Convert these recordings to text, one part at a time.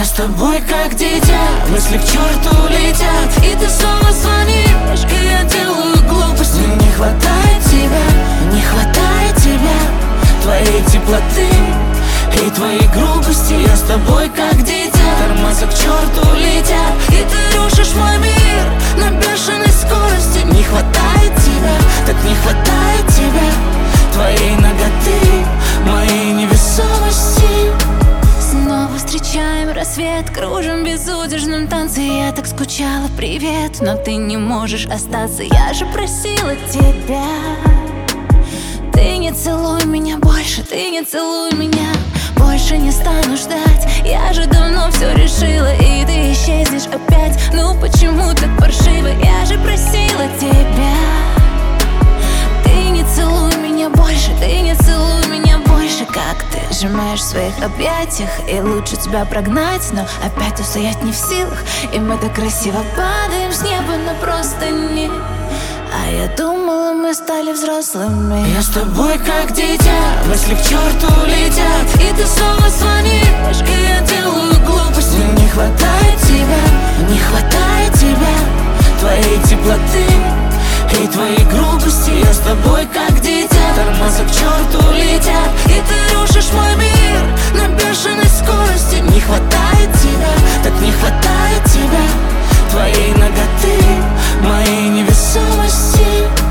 Я с тобой как дитя, мысли к черту летят, и ты снова звонишь, и я делаю глупости. Мне не хватает тебя, не хватает тебя, твоей теплоты и твоей грубости. Я с тобой как дитя, тормоза к черту летят, и ты рушишь мой мир на бешеной скорости. Не хватает тебя, так не хватает тебя, твоей наготы, моей невесомости. Снова встречаем рассвет, кружим в безудержном танце. Я так скучала, привет, но ты не можешь остаться. Я же просила тебя, ты не целуй меня больше, ты не целуй меня. Больше не стану ждать, я же давно все решила, и ты исчезнешь опять. Ну почему так паршиво, я же просила тебя. Ты не целуй меня больше, ты не целуй меня больше. Как ты сжимаешь в своих объятиях, и лучше тебя прогнать, но опять устоять не в силах. И мы так красиво падаем с неба на простыни, а я думала, мы стали взрослыми. Я с тобой как дитя, мысли к черту летят, и ты снова звонишь, и я делаю глупости. Мне не хватает тебя, не хватает тебя, твоей теплоты и твоей грубости. Я с тобой как дитя, тормоза к черту летят, и ты рушишь мой мир на бешеной скорости. Не хватает тебя, так не хватает тебя, твоей наготы, моей невесомости.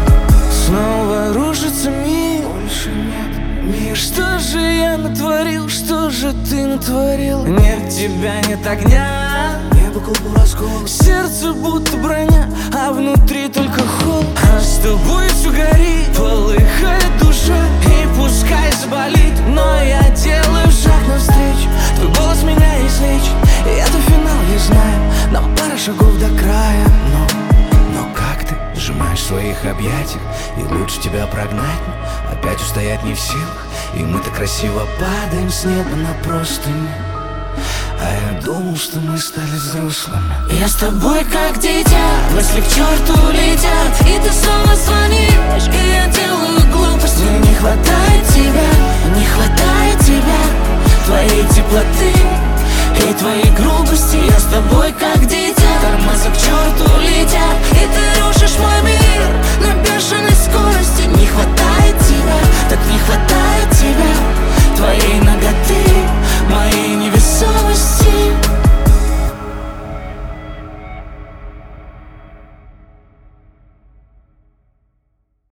Снова рушится мир, больше нет мир. Что же я натворил, что же ты натворил? Нет тебя, нет огня, небо клубу раскол, сердце будто броня, а внутри только холод. А с тобой все горит, полыхает душа, и пускай заболит, но я делаю шаг навстречу. Твой голос меня излечит, и это финал, я знаю. Нам пара шагов до края, но как ты сжимаешь в своих объятиях, и лучше тебя прогнать, но опять устоять не в силах. И мы так красиво падаем с неба на простыни, а я думал, что мы стали взрослыми. Я с тобой как дитя, мысли к черту летят, и ты снова звонишь, и я делаю глупости. Мне не хватает тебя, не хватает тебя, твоей теплоты и твоей грубости. Я с тобой как дитя,